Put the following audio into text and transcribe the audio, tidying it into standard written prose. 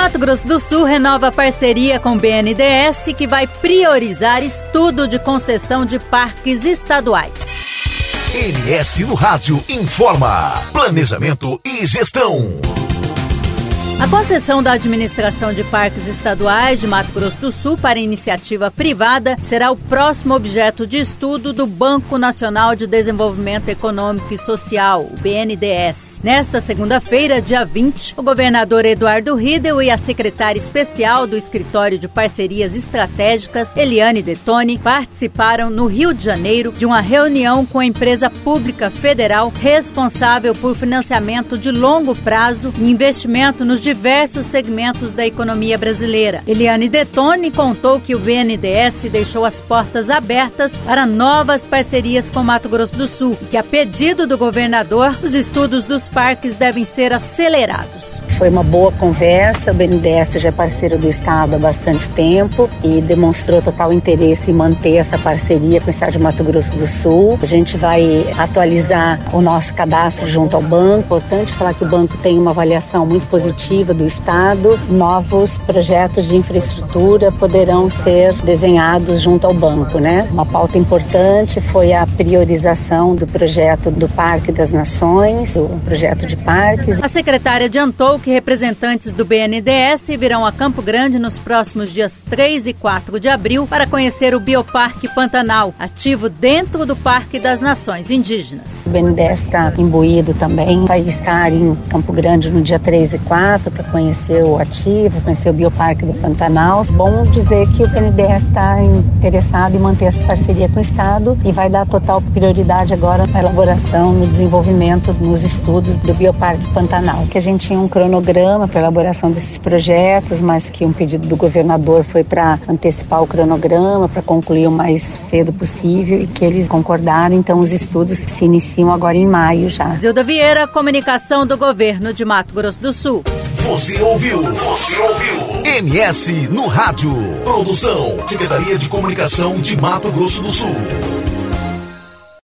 Mato Grosso do Sul renova parceria com o BNDES, que vai priorizar estudo de concessão de parques estaduais. MS no Rádio informa. Planejamento e gestão. A concessão da administração de parques estaduais de Mato Grosso do Sul para iniciativa privada será o próximo objeto de estudo do Banco Nacional de Desenvolvimento Econômico e Social, o BNDES. Nesta segunda-feira, dia 20, o governador Eduardo Riedel e a secretária especial do Escritório de Parcerias Estratégicas, Eliane Detoni, participaram no Rio de Janeiro de uma reunião com a empresa pública federal responsável por financiamento de longo prazo e investimento nos diversos segmentos da economia brasileira. Eliane Detoni contou que o BNDES deixou as portas abertas para novas parcerias com Mato Grosso do Sul e que, a pedido do governador, os estudos dos parques devem ser acelerados. Foi uma boa conversa, o BNDES já é parceiro do Estado há bastante tempo e demonstrou total interesse em manter essa parceria com o Estado de Mato Grosso do Sul. A gente vai atualizar o nosso cadastro junto ao banco. É importante falar que o banco tem uma avaliação muito positiva do Estado. Novos projetos de infraestrutura poderão ser desenhados junto ao banco, né? Uma pauta importante foi a priorização do projeto do Parque das Nações, o projeto de parques. A secretária adiantou que representantes do BNDES virão a Campo Grande nos próximos dias 3 e 4 de abril para conhecer o Bioparque Pantanal, ativo dentro do Parque das Nações Indígenas. O BNDES está imbuído também, vai estar em Campo Grande no dia 3 e 4 para conhecer o ativo, conhecer o Bioparque do Pantanal. Bom dizer que o BNDES está interessado em manter essa parceria com o Estado e vai dar total prioridade agora na elaboração, no desenvolvimento, nos estudos do Bioparque Pantanal. Que a gente tinha um cronograma para a elaboração desses projetos, mas que um pedido do governador foi para antecipar o cronograma, para concluir o mais cedo possível e que eles concordaram, então os estudos se iniciam agora em maio já. Zilda Vieira, comunicação do governo de Mato Grosso do Sul. Você ouviu MS no Rádio. Produção, Secretaria de Comunicação de Mato Grosso do Sul.